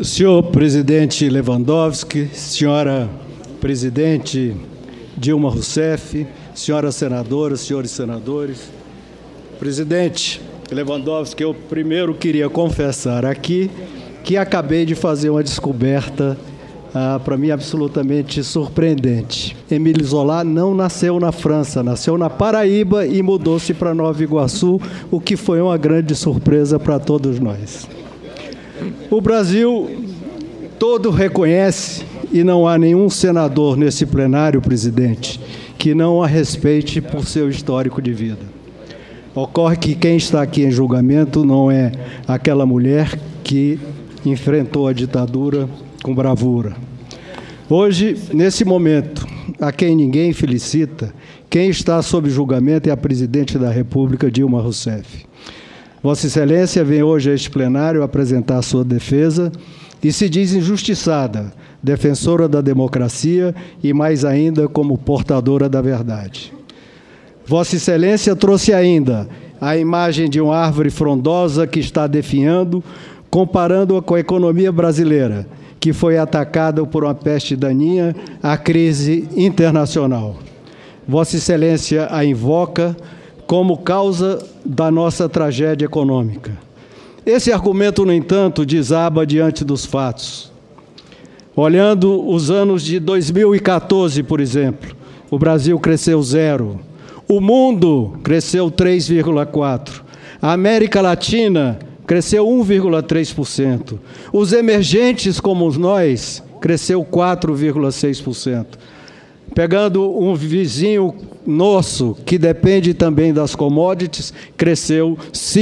Senhor presidente Lewandowski, senhora presidente Dilma Rousseff, senhoras senadoras, senhores senadores. Presidente Lewandowski, eu primeiro queria confessar aqui que acabei de fazer uma descoberta, para mim, absolutamente surpreendente. Émile Zola não nasceu na França, nasceu na Paraíba e mudou-se para Nova Iguaçu, o que foi uma grande surpresa para todos nós. O Brasil todo reconhece, e não há nenhum senador nesse plenário, presidente, que não a respeite por seu histórico de vida. Ocorre que quem está aqui em julgamento não é aquela mulher que enfrentou a ditadura com bravura. Hoje, nesse momento, a quem ninguém felicita, quem está sob julgamento é a presidente da República, Dilma Rousseff. Vossa Excelência vem hoje a este plenário apresentar a sua defesa e se diz injustiçada, defensora da democracia e, mais ainda, como portadora da verdade. Vossa Excelência trouxe ainda a imagem de uma árvore frondosa que está definhando, comparando-a com a economia brasileira, que foi atacada por uma peste daninha, a crise internacional. Vossa Excelência a invoca como causa da nossa tragédia econômica. Esse argumento, no entanto, desaba diante dos fatos. Olhando os anos de 2014, por exemplo, o Brasil cresceu 0%, o mundo cresceu 3,4%, a América Latina cresceu 1,3%, os emergentes como nós cresceu 4,6%. Pegando um vizinho nosso, que depende também das commodities, cresceu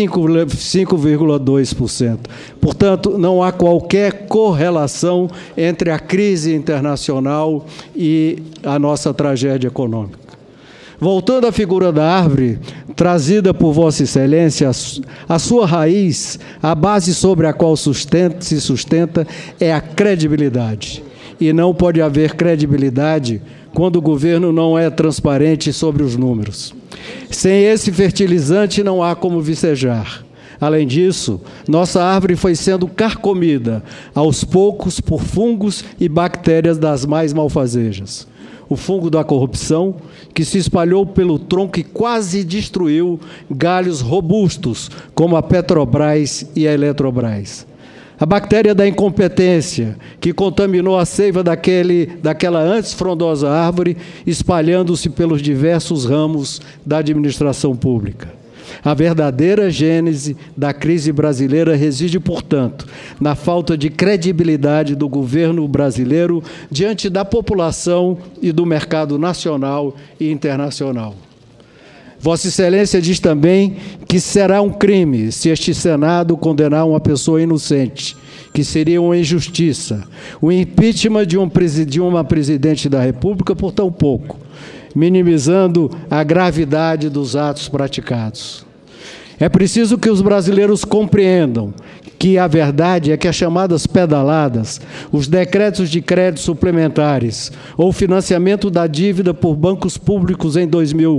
5,2%. Portanto, não há qualquer correlação entre a crise internacional e a nossa tragédia econômica. Voltando à figura da árvore, trazida por Vossa Excelência, a sua raiz, a base sobre a qual se sustenta, é a credibilidade. E não pode haver credibilidade quando o governo não é transparente sobre os números. Sem esse fertilizante não há como vicejar. Além disso, nossa árvore foi sendo carcomida, aos poucos, por fungos e bactérias das mais malfazejas. O fungo da corrupção, que se espalhou pelo tronco e quase destruiu galhos robustos, como a Petrobras e a Eletrobras. A bactéria da incompetência, que contaminou a seiva daquela antes frondosa árvore, espalhando-se pelos diversos ramos da administração pública. A verdadeira gênese da crise brasileira reside, portanto, na falta de credibilidade do governo brasileiro diante da população e do mercado nacional e internacional. Vossa Excelência diz também que será um crime se este Senado condenar uma pessoa inocente, que seria uma injustiça, o impeachment de uma presidente da República por tão pouco, minimizando a gravidade dos atos praticados. É preciso que os brasileiros compreendam que a verdade é que as chamadas pedaladas, os decretos de crédito suplementares ou o financiamento da dívida por bancos públicos em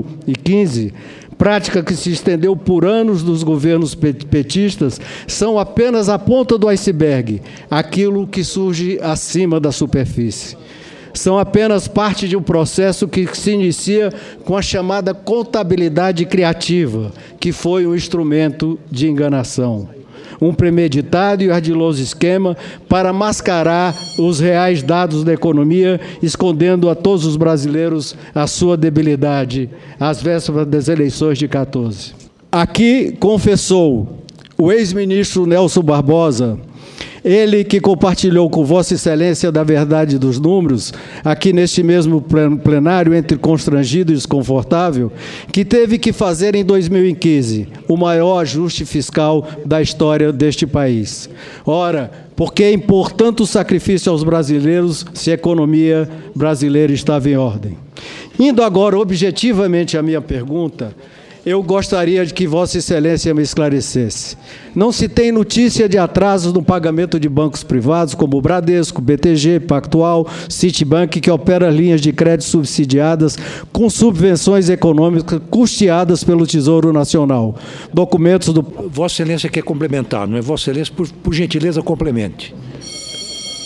2015, prática que se estendeu por anos dos governos petistas, são apenas a ponta do iceberg, aquilo que surge acima da superfície. São apenas parte de um processo que se inicia com a chamada contabilidade criativa, que foi um instrumento de enganação. Um premeditado e ardiloso esquema para mascarar os reais dados da economia, escondendo a todos os brasileiros a sua debilidade, às vésperas das eleições de 14. Aqui confessou o ex-ministro Nelson Barbosa, ele que compartilhou com Vossa Excelência da verdade dos números, aqui neste mesmo plenário, entre constrangido e desconfortável, que teve que fazer em 2015 o maior ajuste fiscal da história deste país. Ora, por que impor tanto sacrifício aos brasileiros se a economia brasileira estava em ordem? Indo agora objetivamente à minha pergunta, eu gostaria de que Vossa Excelência me esclarecesse. Não se tem notícia de atrasos no pagamento de bancos privados, como o Bradesco, BTG, Pactual, Citibank, que opera linhas de crédito subsidiadas com subvenções econômicas custeadas pelo Tesouro Nacional. Documentos do... Vossa Excelência quer complementar, não é? Vossa Excelência, por gentileza, complemente.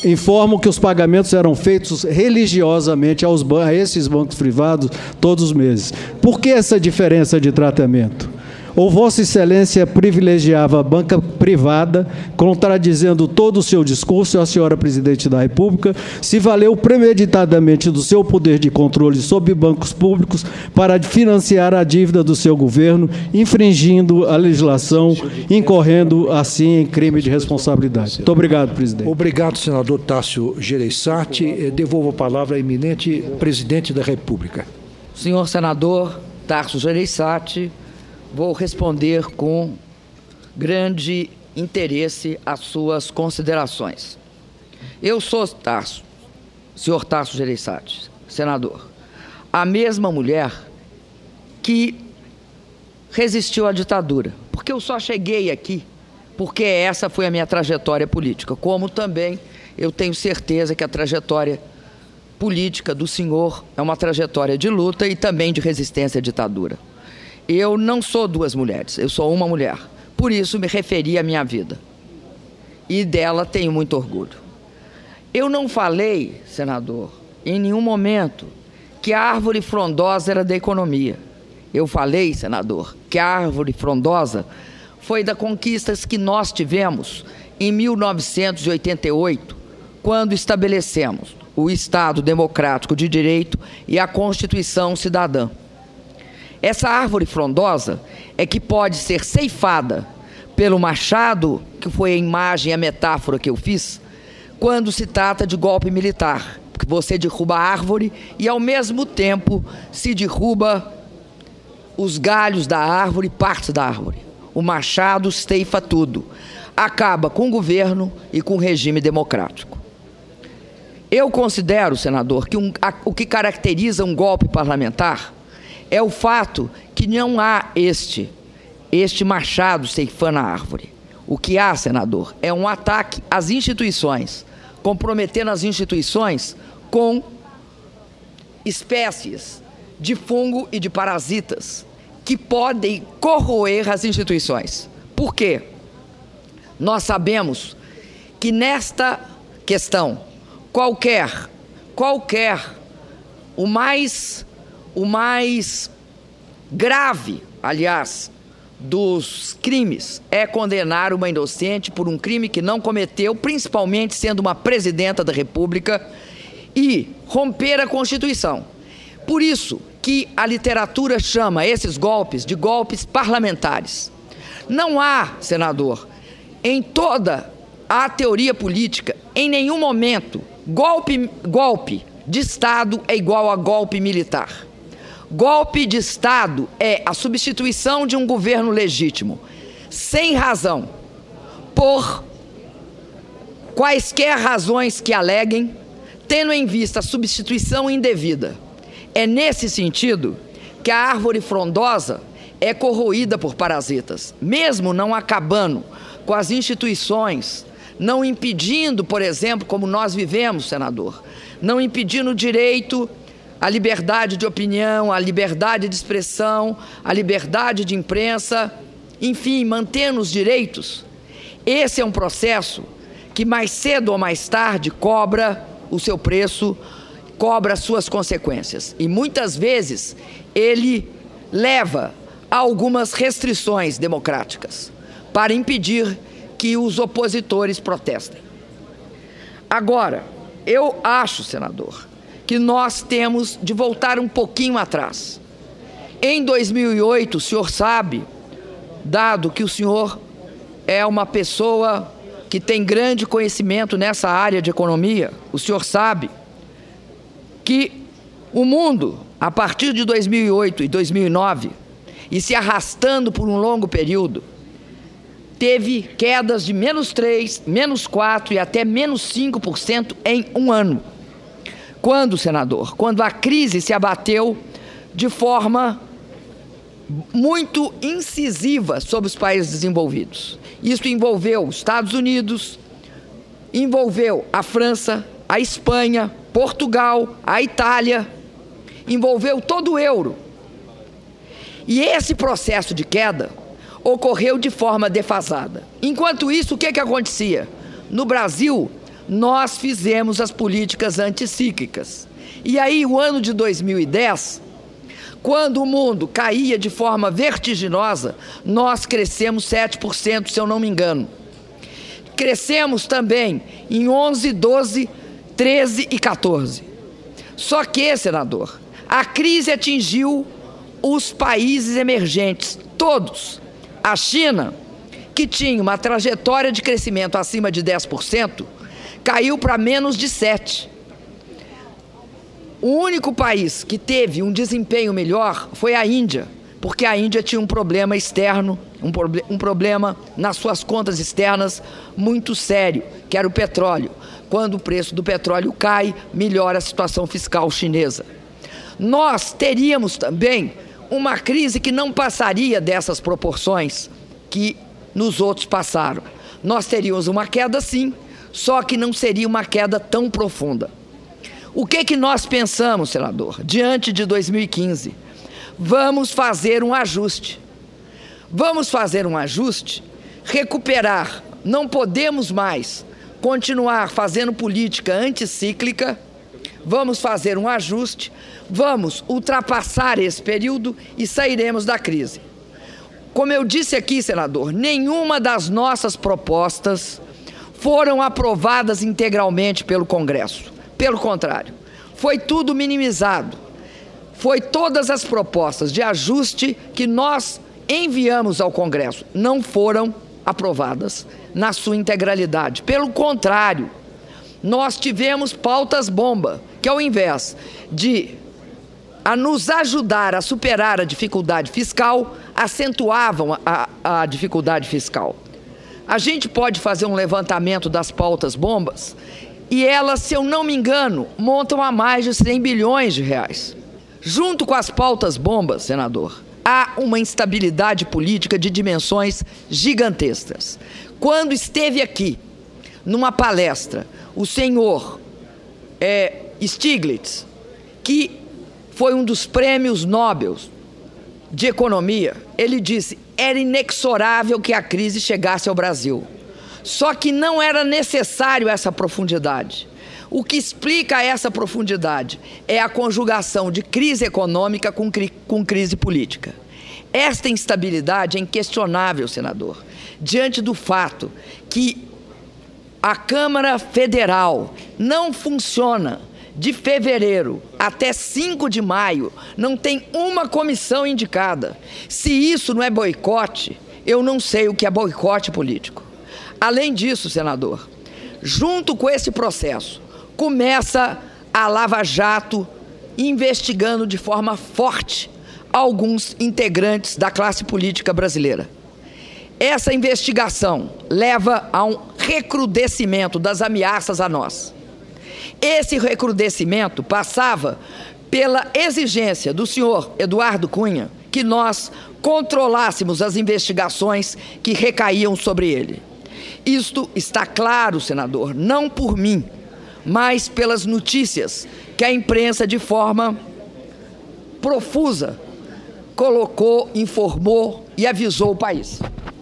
informam que os pagamentos eram feitos religiosamente a esses bancos privados todos os meses. Por que essa diferença de tratamento? Ou Vossa Excelência privilegiava a banca privada, contradizendo todo o seu discurso, a senhora Presidente da República, se valeu premeditadamente do seu poder de controle sobre bancos públicos para financiar a dívida do seu governo, infringindo a legislação, incorrendo, assim, em crime de responsabilidade. Muito obrigado, presidente. Obrigado, senador Tássio Gereissati. Devolvo a palavra ao eminente Presidente da República. Senhor senador Tássio Gereissati, vou responder com grande interesse às suas considerações. Eu sou senhor Tássio Gereissati, senador, a mesma mulher que resistiu à ditadura, porque eu só cheguei aqui porque essa foi a minha trajetória política, como também eu tenho certeza que a trajetória política do senhor é uma trajetória de luta e também de resistência à ditadura. Eu não sou duas mulheres, eu sou uma mulher. Por isso me referi à minha vida. E dela tenho muito orgulho. Eu não falei, senador, em nenhum momento, que a árvore frondosa era da economia. Eu falei, senador, que a árvore frondosa foi das conquistas que nós tivemos em 1988, quando estabelecemos o Estado Democrático de Direito e a Constituição Cidadã. Essa árvore frondosa é que pode ser ceifada pelo machado, que foi a imagem, a metáfora que eu fiz, quando se trata de golpe militar, porque você derruba a árvore e, ao mesmo tempo, se derruba os galhos da árvore, partes da árvore. O machado ceifa tudo, acaba com o governo e com o regime democrático. Eu considero, senador, que o que caracteriza um golpe parlamentar é o fato que não há este machado ceifando a árvore. O que há, senador, é um ataque às instituições, comprometendo as instituições com espécies de fungo e de parasitas que podem corroer as instituições. Por quê? Nós sabemos que nesta questão, o mais grave, aliás, dos crimes é condenar uma inocente por um crime que não cometeu, principalmente sendo uma presidenta da República, e romper a Constituição. Por isso que a literatura chama esses golpes de golpes parlamentares. Não há, senador, em toda a teoria política, em nenhum momento, golpe de Estado é igual a golpe militar. Golpe de Estado é a substituição de um governo legítimo, sem razão, por quaisquer razões que aleguem, tendo em vista a substituição indevida. É nesse sentido que a árvore frondosa é corroída por parasitas, mesmo não acabando com as instituições, não impedindo, por exemplo, como nós vivemos, senador, não impedindo o direito à liberdade de opinião, à liberdade de expressão, à liberdade de imprensa, enfim, mantendo os direitos. Esse é um processo que mais cedo ou mais tarde cobra o seu preço, cobra as suas consequências. E muitas vezes ele leva a algumas restrições democráticas para impedir que os opositores protestem. Agora, eu acho, senador, que nós temos de voltar um pouquinho atrás. Em 2008, o senhor sabe, dado que o senhor é uma pessoa que tem grande conhecimento nessa área de economia, o senhor sabe que o mundo, a partir de 2008 e 2009, e se arrastando por um longo período, teve quedas de -3%, -4% e até -5% em um ano. Quando, senador? Quando a crise se abateu de forma muito incisiva sobre os países desenvolvidos. Isso envolveu os Estados Unidos, envolveu a França, a Espanha, Portugal, a Itália, envolveu todo o euro. E esse processo de queda ocorreu de forma defasada. Enquanto isso, o que acontecia? No Brasil, nós fizemos as políticas anticíclicas. E aí, o ano de 2010, quando o mundo caía de forma vertiginosa, nós crescemos 7%, se eu não me engano. Crescemos também em 11, 12, 13 e 14. Só que, senador, a crise atingiu os países emergentes, todos. A China, que tinha uma trajetória de crescimento acima de 10%, caiu para menos de 7%. O único país que teve um desempenho melhor foi a Índia, porque a Índia tinha um problema externo, um problema nas suas contas externas muito sério, que era o petróleo. Quando o preço do petróleo cai, melhora a situação fiscal chinesa. Nós teríamos também uma crise que não passaria dessas proporções que nos outros passaram. Nós teríamos uma queda, sim, só que não seria uma queda tão profunda. O que nós pensamos, senador, diante de 2015? Vamos fazer um ajuste. Vamos fazer um ajuste, recuperar. Não podemos mais continuar fazendo política anticíclica. Vamos fazer um ajuste, vamos ultrapassar esse período e sairemos da crise. Como eu disse aqui, senador, nenhuma das nossas propostas foram aprovadas integralmente pelo Congresso. Pelo contrário, foi tudo minimizado. Foi todas as propostas de ajuste que nós enviamos ao Congresso não foram aprovadas na sua integralidade. Pelo contrário, nós tivemos pautas-bomba, que ao invés de nos ajudar a superar a dificuldade fiscal, acentuavam a dificuldade fiscal. A gente pode fazer um levantamento das pautas-bombas e elas, se eu não me engano, montam a mais de 100 bilhões de reais. Junto com as pautas-bombas, senador, há uma instabilidade política de dimensões gigantescas. Quando esteve aqui, numa palestra, o senhor Stiglitz, que foi um dos prêmios Nobel de economia, ele disse: era inexorável que a crise chegasse ao Brasil. Só que não era necessário essa profundidade. O que explica essa profundidade é a conjugação de crise econômica com crise política. Esta instabilidade é inquestionável, senador, diante do fato que a Câmara Federal não funciona de fevereiro até 5 de maio, não tem uma comissão indicada. Se isso não é boicote, eu não sei o que é boicote político. Além disso, senador, junto com esse processo, começa a Lava Jato investigando de forma forte alguns integrantes da classe política brasileira. Essa investigação leva a um recrudescimento das ameaças a nós. Esse recrudescimento passava pela exigência do senhor Eduardo Cunha que nós controlássemos as investigações que recaíam sobre ele. Isto está claro, senador, não por mim, mas pelas notícias que a imprensa, de forma profusa, colocou, informou e avisou o país.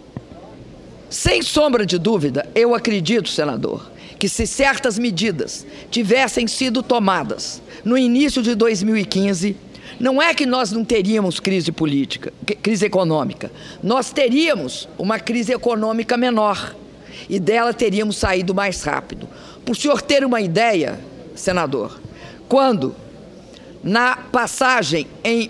Sem sombra de dúvida, eu acredito, senador, que se certas medidas tivessem sido tomadas no início de 2015, não é que nós não teríamos crise política, crise econômica, nós teríamos uma crise econômica menor e dela teríamos saído mais rápido. Para o senhor ter uma ideia, senador, quando na passagem em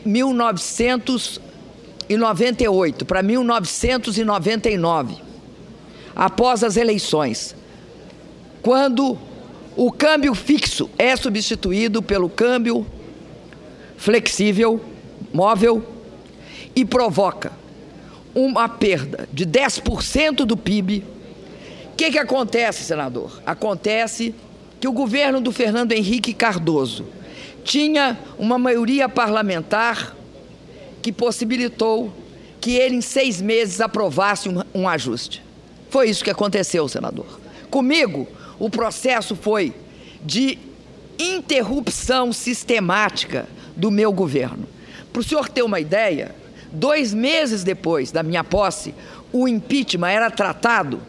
1998 para 1999, após as eleições, quando o câmbio fixo é substituído pelo câmbio flexível, móvel, e provoca uma perda de 10% do PIB, o que acontece, senador? Acontece que o governo do Fernando Henrique Cardoso tinha uma maioria parlamentar que possibilitou que ele, em 6 meses, aprovasse um ajuste. Foi isso que aconteceu, senador. Comigo, o processo foi de interrupção sistemática do meu governo. Para o senhor ter uma ideia, 2 meses depois da minha posse, o impeachment era tratado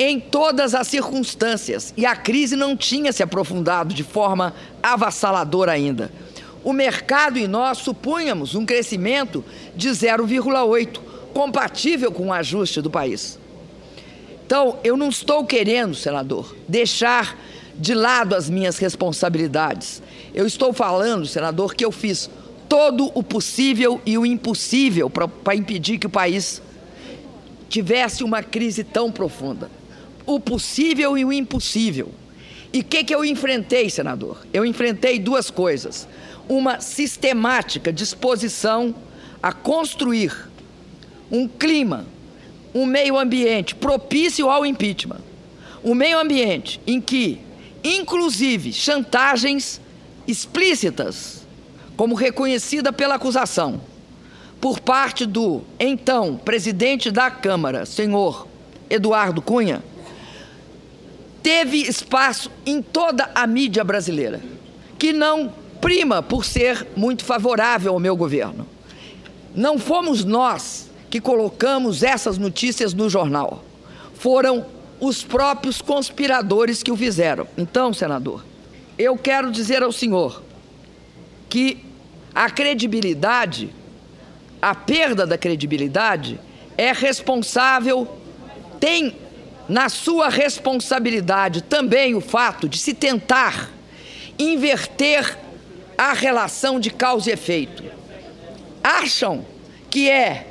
em todas as circunstâncias, e a crise não tinha se aprofundado de forma avassaladora ainda. O mercado e nós supunhamos um crescimento de 0,8, compatível com o ajuste do país. Então, eu não estou querendo, senador, deixar de lado as minhas responsabilidades. Eu estou falando, senador, que eu fiz todo o possível e o impossível para impedir que o país tivesse uma crise tão profunda. O possível e o impossível. E o que eu enfrentei, senador? Eu enfrentei duas coisas. Uma sistemática disposição a construir um clima, um meio ambiente propício ao impeachment. Um meio ambiente em que, inclusive, chantagens explícitas, como reconhecida pela acusação, por parte do então presidente da Câmara, senhor Eduardo Cunha, teve espaço em toda a mídia brasileira, que não prima por ser muito favorável ao meu governo. Não fomos nós que colocamos essas notícias no jornal, foram os próprios conspiradores que o fizeram. Então, senador, eu quero dizer ao senhor que a credibilidade, a perda da credibilidade é responsável, tem na sua responsabilidade também o fato de se tentar inverter a relação de causa e efeito. Acham que é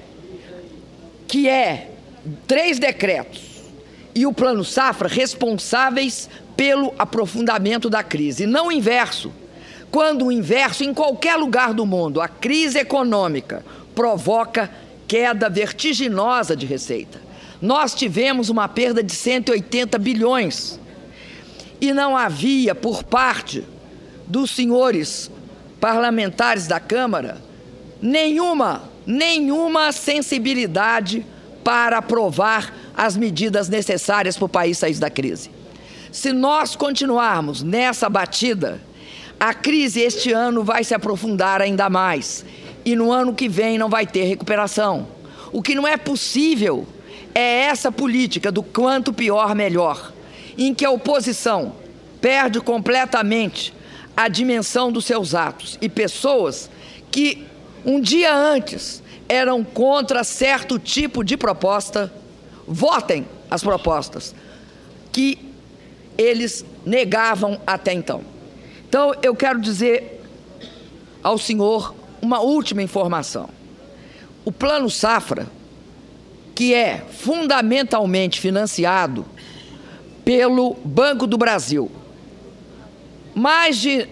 3 decretos e o Plano Safra responsáveis pelo aprofundamento da crise, e não o inverso. Quando o inverso, em qualquer lugar do mundo, a crise econômica provoca queda vertiginosa de receita. Nós tivemos uma perda de 180 bilhões e não havia, por parte dos senhores parlamentares da Câmara, nenhuma sensibilidade para aprovar as medidas necessárias para o país sair da crise. Se nós continuarmos nessa batida, a crise este ano vai se aprofundar ainda mais e no ano que vem não vai ter recuperação. O que não é possível é essa política do quanto pior, melhor, em que a oposição perde completamente a dimensão dos seus atos e pessoas que um dia antes eram contra certo tipo de proposta, votem as propostas que eles negavam até então. Então, eu quero dizer ao senhor uma última informação. O Plano Safra, que é fundamentalmente financiado pelo Banco do Brasil, mais de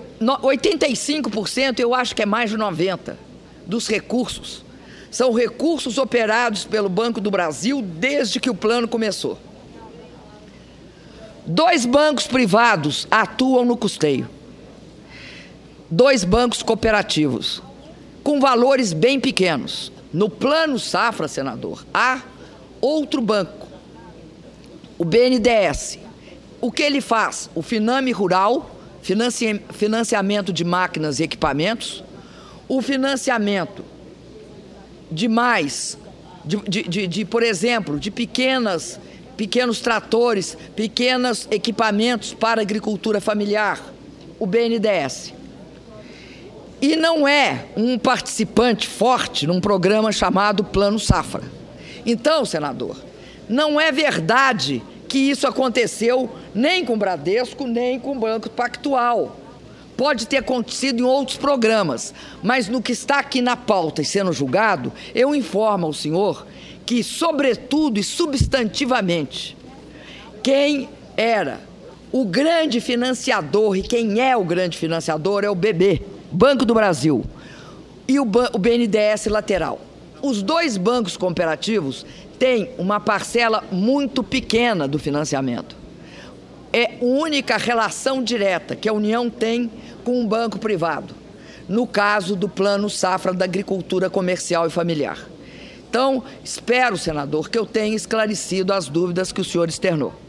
85%, eu acho que é mais de 90%, dos recursos, são recursos operados pelo Banco do Brasil desde que o plano começou. 2 bancos privados atuam no custeio. 2 bancos cooperativos, com valores bem pequenos. No Plano Safra, senador, há outro banco, o BNDES. O que ele faz? O Finame Rural, financiamento de máquinas e equipamentos, o financiamento por exemplo, de pequenos tratores, pequenos equipamentos para agricultura familiar, o BNDES. E não é um participante forte num programa chamado Plano Safra. Então, senador, não é verdade que isso aconteceu nem com o Bradesco, nem com o Banco Pactual. Pode ter acontecido em outros programas, mas no que está aqui na pauta e sendo julgado, eu informo ao senhor que, sobretudo e substantivamente, quem era o grande financiador e quem é o grande financiador é o BB, Banco do Brasil, e o BNDES lateral. Os 2 bancos cooperativos têm uma parcela muito pequena do financiamento. É a única relação direta que a União tem com um banco privado, no caso do Plano Safra da Agricultura Comercial e Familiar. Então, espero, senador, que eu tenha esclarecido as dúvidas que o senhor externou.